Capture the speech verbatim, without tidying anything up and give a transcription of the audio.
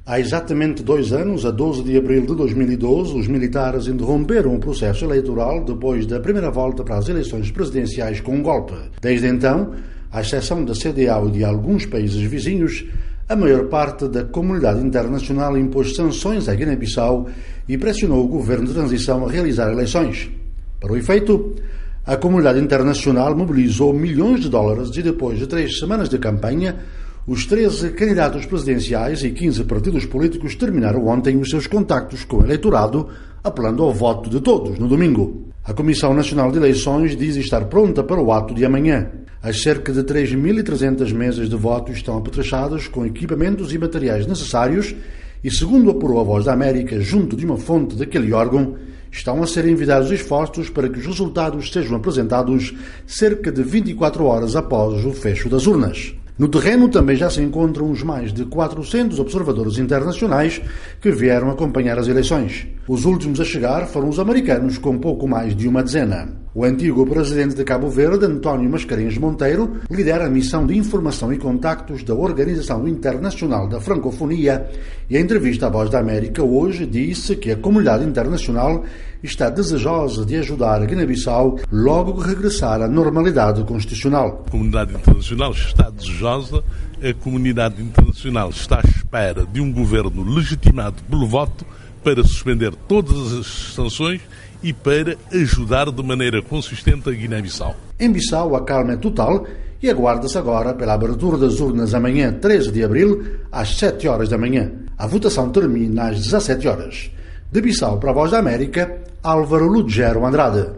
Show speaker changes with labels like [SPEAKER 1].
[SPEAKER 1] Há exatamente dois anos, a doze de abril de dois mil e doze, os militares interromperam o processo eleitoral depois da primeira volta para as eleições presidenciais com um golpe. Desde então, à exceção da C D A O e de alguns países vizinhos, a maior parte da comunidade internacional impôs sanções à Guiné-Bissau e pressionou o governo de transição a realizar eleições. Para o efeito, a comunidade internacional mobilizou milhões de dólares e depois de três semanas de campanha, os treze candidatos presidenciais e quinze partidos políticos terminaram ontem os seus contactos com o eleitorado, apelando ao voto de todos no domingo. A Comissão Nacional de Eleições diz estar pronta para o ato de amanhã. As cerca de três mil e trezentas mesas de voto estão apetrechadas com equipamentos e materiais necessários e, segundo apurou a Voz da América, junto de uma fonte daquele órgão, estão a ser enviados esforços para que os resultados sejam apresentados cerca de vinte e quatro horas após o fecho das urnas. No terreno também já se encontram os mais de quatrocentos observadores internacionais que vieram acompanhar as eleições. Os últimos a chegar foram os americanos, com pouco mais de uma dezena. O antigo presidente de Cabo Verde, António Mascarenhas Monteiro, lidera a missão de informação e contactos da Organização Internacional da Francofonia e, em entrevista à Voz da América hoje, disse que a comunidade internacional está desejosa de ajudar a Guiné-Bissau logo que regressar à normalidade constitucional.
[SPEAKER 2] A comunidade internacional está desejosa, a comunidade internacional está à espera de um governo legitimado pelo voto para suspender todas as sanções e para ajudar de maneira consistente a Guiné-Bissau.
[SPEAKER 1] Em Bissau, a calma é total e aguarda-se agora pela abertura das urnas amanhã, treze de abril, às sete horas da manhã. A votação termina às dezassete horas. De Bissau para a Voz da América, Álvaro Lugero Andrade.